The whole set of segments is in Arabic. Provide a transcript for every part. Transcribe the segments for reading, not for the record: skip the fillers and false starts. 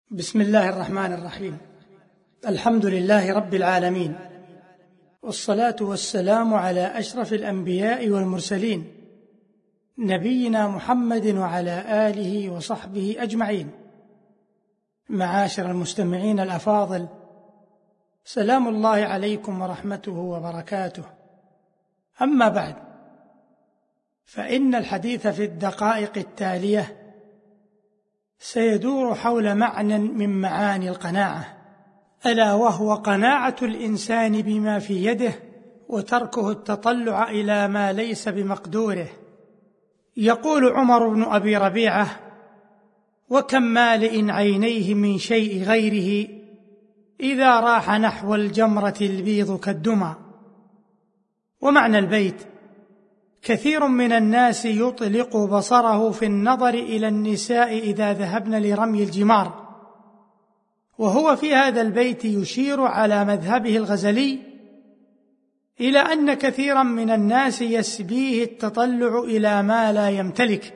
بسم الله الرحمن الرحيم. الحمد لله رب العالمين، والصلاة والسلام على أشرف الأنبياء والمرسلين، نبينا محمد وعلى آله وصحبه أجمعين. معاشر المستمعين الأفاضل، سلام الله عليكم ورحمته وبركاته. أما بعد، فإن الحديث في الدقائق التالية سيدور حول معنى من معاني القناعة، ألا وهو قناعة الإنسان بما في يده وتركه التطلع إلى ما ليس بمقدوره. يقول عمر بن أبي ربيعة: وكم مالئ عينيه من شيء غيره إذا راح نحو الجمرة البيض كالدمى. ومعنى البيت: كثير من الناس يطلق بصره في النظر إلى النساء إذا ذهبن لرمي الجمار، وهو في هذا البيت يشير على مذهبه الغزلي إلى أن كثيرا من الناس يسبيه التطلع إلى ما لا يمتلك،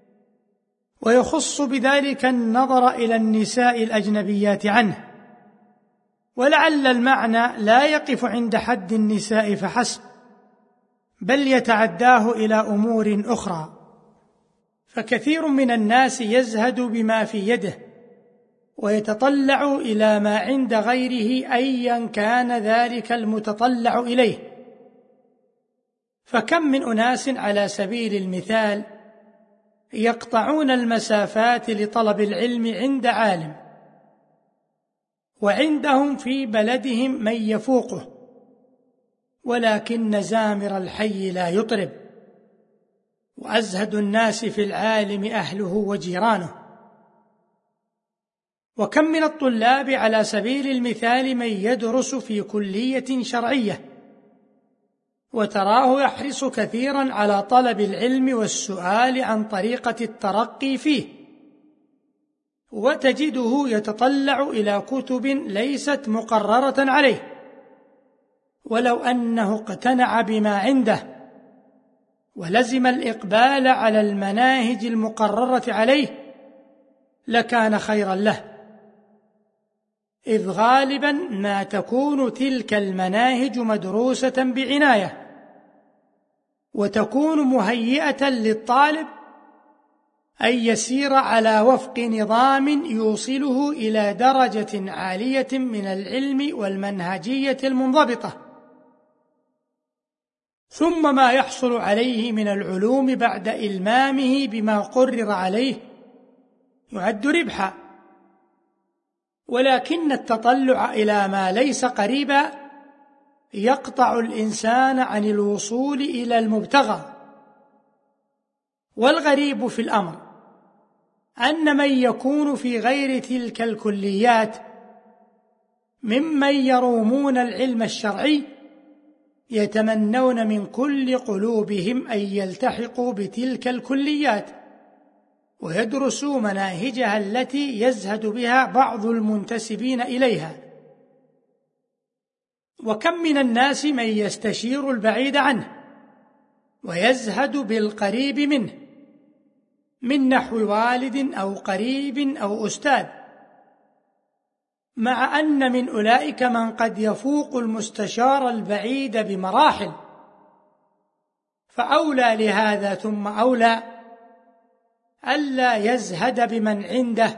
ويخص بذلك النظر إلى النساء الأجنبيات عنه، ولعل المعنى لا يقف عند حد النساء فحسب، بل يتعداه إلى أمور أخرى. فكثير من الناس يزهد بما في يده ويتطلع إلى ما عند غيره أيا كان ذلك المتطلع إليه. فكم من أناس على سبيل المثال يقطعون المسافات لطلب العلم عند عالم، وعندهم في بلدهم من يفوقه، ولكن زامر الحي لا يطرب، وأزهد الناس في العالم أهله وجيرانه. وكم من الطلاب على سبيل المثال من يدرس في كلية شرعية وتراه يحرص كثيرا على طلب العلم والسؤال عن طريقة الترقي فيه، وتجده يتطلع إلى كتب ليست مقررة عليه، ولو أنه اقتنع بما عنده ولزم الإقبال على المناهج المقررة عليه لكان خيرا له، إذ غالبا ما تكون تلك المناهج مدروسة بعناية، وتكون مهيئة للطالب أن يسير على وفق نظام يوصله إلى درجة عالية من العلم والمنهجية المنضبطة، ثم ما يحصل عليه من العلوم بعد إلمامه بما قرر عليه يعد ربحا. ولكن التطلع إلى ما ليس قريبا يقطع الإنسان عن الوصول إلى المبتغى. والغريب في الأمر أن من يكون في غير تلك الكليات ممن يرومون العلم الشرعي يتمنون من كل قلوبهم أن يلتحقوا بتلك الكليات ويدرسوا مناهجها التي يزهد بها بعض المنتسبين إليها. وكم من الناس من يستشير البعيد عنه ويزهد بالقريب منه من نحو والد أو قريب أو أستاذ، مع أن من أولئك من قد يفوق المستشار البعيد بمراحل. فأولى لهذا ثم أولى ألا يزهد بمن عنده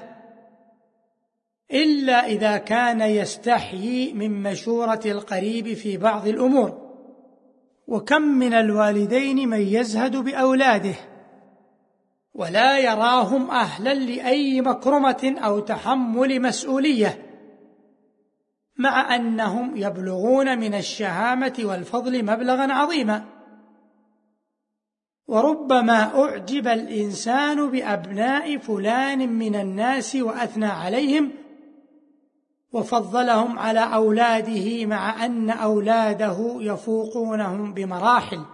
إلا إذا كان يستحيي من مشورة القريب في بعض الأمور. وكم من الوالدين من يزهد بأولاده ولا يراهم أهلا لأي مكرمة أو تحمل مسؤولية، مع أنهم يبلغون من الشهامة والفضل مبلغا عظيما. وربما أعجب الإنسان بأبناء فلان من الناس وأثنى عليهم وفضلهم على أولاده، مع أن أولاده يفوقونهم بمراحل،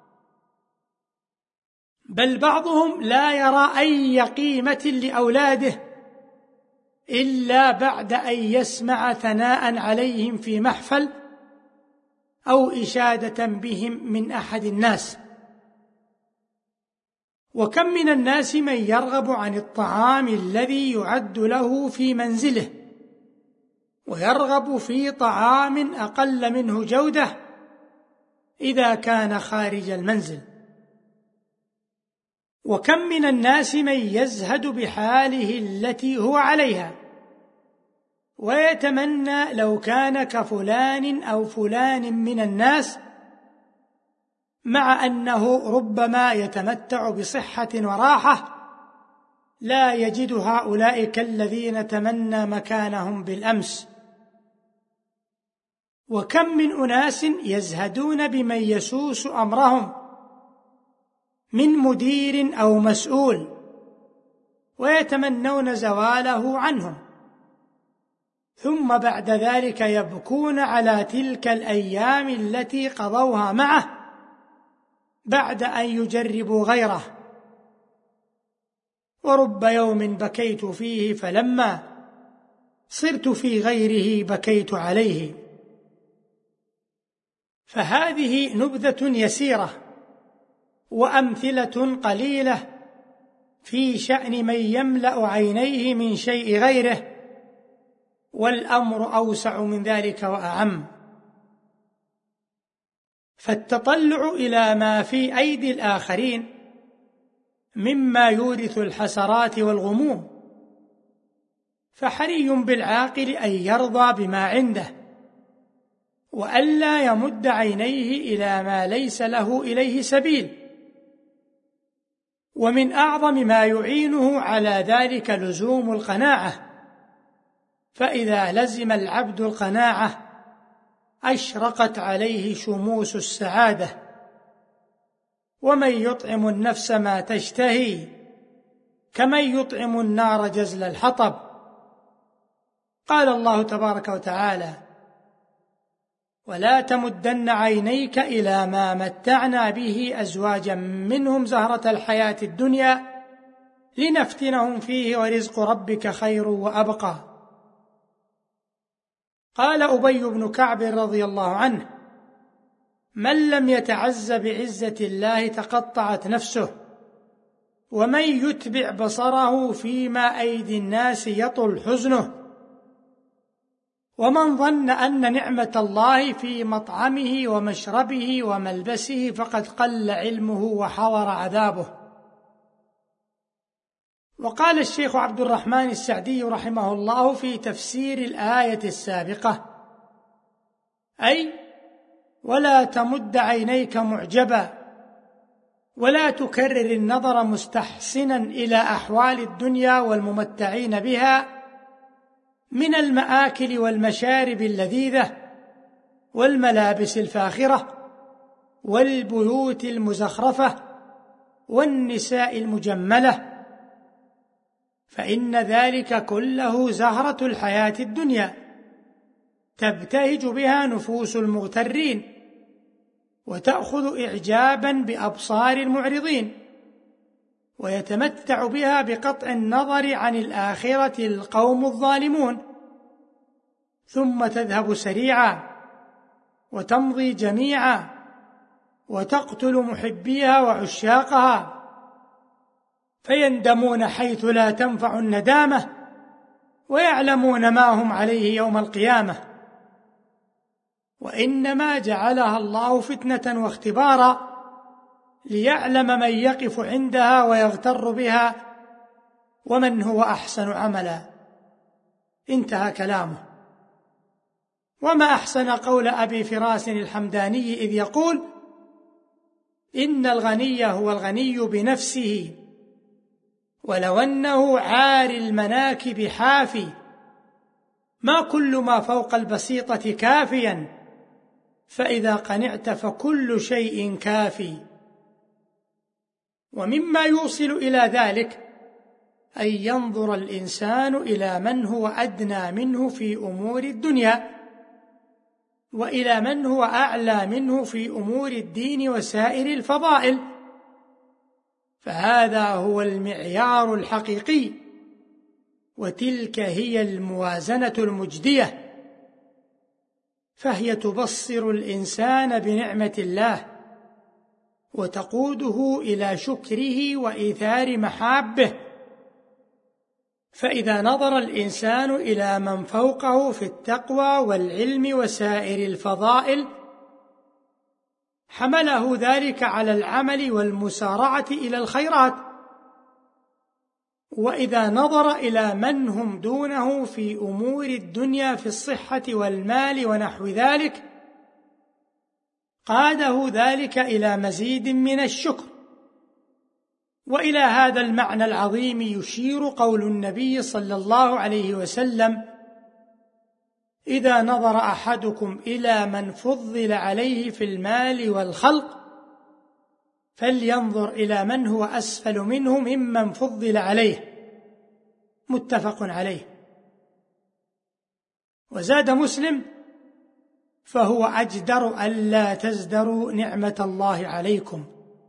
بل بعضهم لا يرى أي قيمة لأولاده إلا بعد أن يسمع ثناء عليهم في محفل أو إشادة بهم من أحد الناس. وكم من الناس من يرغب عن الطعام الذي يعد له في منزله، ويرغب في طعام أقل منه جودة إذا كان خارج المنزل. وكم من الناس من يزهد بحاله التي هو عليها، ويتمنى لو كان كفلان أو فلان من الناس، مع أنه ربما يتمتع بصحة وراحة لا يجد هؤلاء كالذين تمنى مكانهم بالأمس. وكم من أناس يزهدون بمن يسوس أمرهم من مدير أو مسؤول، ويتمنون زواله عنهم، ثم بعد ذلك يبكون على تلك الأيام التي قضوها معه بعد أن يجربوا غيره. ورب يوم بكيت فيه فلما صرت في غيره بكيت عليه. فهذه نبذة يسيرة وأمثلة قليلة في شأن من يملأ عينيه من شيء غيره، والأمر أوسع من ذلك وأعم. فالتطلع إلى ما في أيدي الآخرين مما يورث الحسرات والغموم، فحري بالعاقل أن يرضى بما عنده، وألا يمد عينيه إلى ما ليس له إليه سبيل. ومن أعظم ما يعينه على ذلك لزوم القناعة، فإذا لزم العبد القناعة أشرقت عليه شموس السعادة. ومن يطعم النفس ما تشتهي كمن يطعم النار جزل الحطب. قال الله تبارك وتعالى: ولا تمدن عينيك إلى ما متعنا به أزواجا منهم زهرة الحياة الدنيا لنفتنهم فيه ورزق ربك خير وأبقى. قال أبي بن كعب رضي الله عنه: من لم يتعز بعزة الله تقطعت نفسه، ومن يتبع بصره فيما أيدي الناس يطل حزنه، ومن ظن أن نعمة الله في مطعمه ومشربه وملبسه فقد قل علمه وحضر عذابه. وقال الشيخ عبد الرحمن السعدي رحمه الله في تفسير الآية السابقة: أي ولا تمد عينيك معجبا، ولا تكرر النظر مستحسنا إلى أحوال الدنيا والممتعين بها من المآكل والمشارب اللذيذة والملابس الفاخرة والبيوت المزخرفة والنساء المجملة، فإن ذلك كله زهرة الحياة الدنيا تبتهج بها نفوس المغترين، وتأخذ إعجابا بأبصار المعرضين، ويتمتع بها بقطع النظر عن الآخرة القوم الظالمون، ثم تذهب سريعا وتمضي جميعا وتقتل محبيها وعشاقها، فيندمون حيث لا تنفع الندامة، ويعلمون ما هم عليه يوم القيامة. وإنما جعلها الله فتنة واختبارا ليعلم من يقف عندها ويغتر بها ومن هو أحسن عملا. انتهى كلامه. وما أحسن قول أبي فراس الحمداني إذ يقول: إن الغني هو الغني بنفسه، ولو أنه عاري المناكب حافي، ما كل ما فوق البسيطة كافيا، فإذا قنعت فكل شيء كافي. ومما يوصل إلى ذلك أن ينظر الإنسان إلى من هو أدنى منه في أمور الدنيا، وإلى من هو أعلى منه في أمور الدين وسائر الفضائل، فهذا هو المعيار الحقيقي، وتلك هي الموازنة المجدية، فهي تبصر الإنسان بنعمة الله وتقوده إلى شكره وإيثار محابه. فإذا نظر الإنسان إلى من فوقه في التقوى والعلم وسائر الفضائل حمله ذلك على العمل والمسارعة إلى الخيرات، وإذا نظر إلى من هم دونه في أمور الدنيا في الصحة والمال ونحو ذلك قاده ذلك إلى مزيد من الشكر. وإلى هذا المعنى العظيم يشير قول النبي صلى الله عليه وسلم: إذا نظر أحدكم إلى من فضل عليه في المال والخلق فلينظر إلى من هو أسفل منه ممن فضل عليه. متفق عليه. وزاد مسلم: فهو أجدر ألا تزدروا نعمة الله عليكم.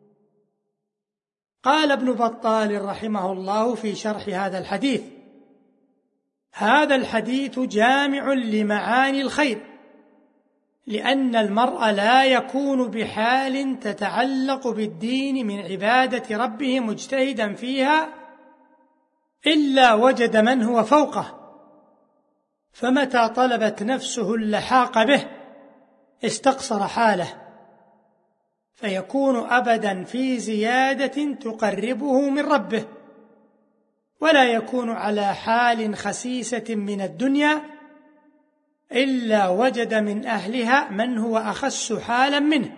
قال ابن بطال رحمه الله في شرح هذا الحديث: هذا الحديث جامع لمعاني الخير، لأن المرء لا يكون بحال تتعلق بالدين من عبادة ربه مجتهدا فيها إلا وجد من هو فوقه، فمتى طلبت نفسه اللحاق به استقصر حاله، فيكون أبدا في زيادة تقربه من ربه، ولا يكون على حال خسيسة من الدنيا إلا وجد من أهلها من هو أخس حالا منه.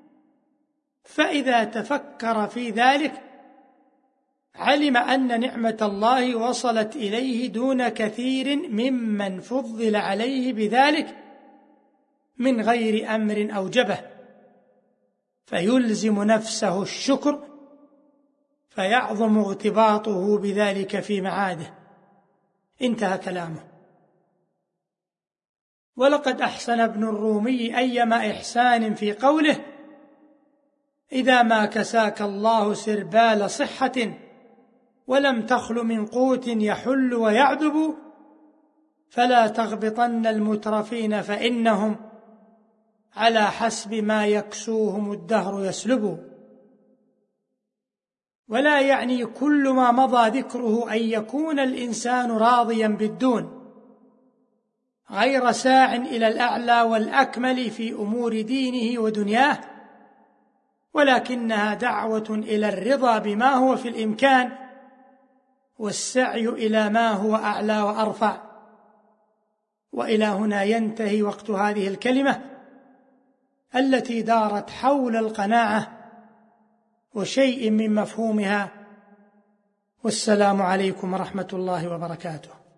فإذا تفكر في ذلك علم أن نعمة الله وصلت إليه دون كثير ممن فضل عليه بذلك من غير أمر أوجبه، فيلزم نفسه الشكر، فيعظم ارتباطه بذلك في معاده. انتهى كلامه. ولقد أحسن ابن الرومي أيما إحسان في قوله: إذا ما كساك الله سربال صحة ولم تخل من قوت يحل ويعذب فلا تغبطن المترفين فإنهم على حسب ما يكسوهم الدهر يسلب. ولا يعني كل ما مضى ذكره أن يكون الإنسان راضيا بالدون غير ساع إلى الأعلى والأكمل في أمور دينه ودنياه، ولكنها دعوة إلى الرضا بما هو في الإمكان والسعي إلى ما هو أعلى وأرفع. وإلى هنا ينتهي وقت هذه الكلمة التي دارت حول القناعة وشيء من مفهومها. والسلام عليكم ورحمة الله وبركاته.